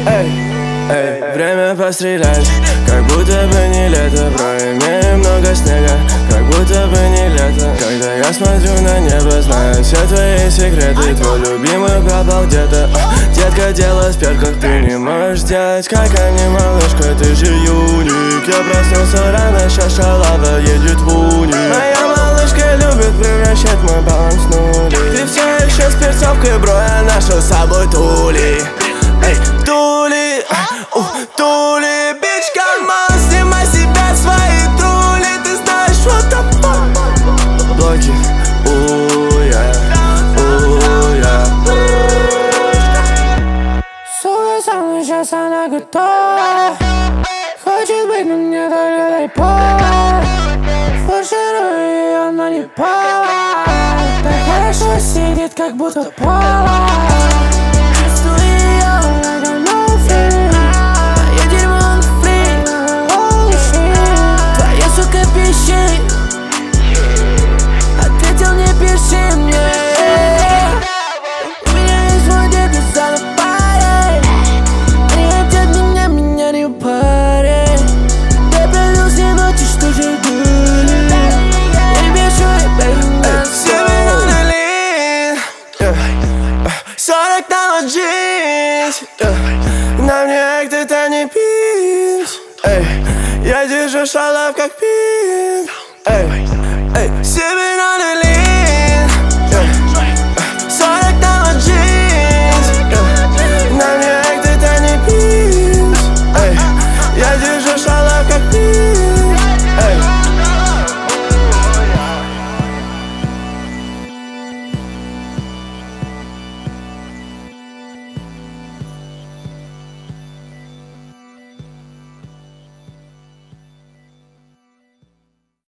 Время пострелять, как будто бы не лето. Проимеем много снега, как будто бы не лето. Когда я смотрю на небо, знаю все твои секреты. Твой любимый пропал где-то. Детка, дело в перках, ты не можешь сделать, как они, малышка, ты же юник. Я проснулся рано, сейчас шалава едет в уни. Моя малышка любит превращать мой баланс в нули. Ты все еще с перцовкой, бро, я нашел с собой тули. Тули, тули, бич, камон, снимай себя свои тули. Ты знаешь, what the fuck. Блоки, Сука, со мной сейчас она готова. Хочет быть, но мне только дай повод. Фарширую ее, но не повод. Так хорошо сидит, как будто повод. Чувствую ее, like I know free. Твое дерьмо on free. Holy shit. Твоя сука пищит. Ответил мне, пиши мне. У меня есть мой дед из зала парень. Они хотят меня не парень. Я провел все ночи, что же были. Я не пишу, я перед все минуты лин, 40 на ложись. На мне кто-то не пить. Я держу шалав как пин.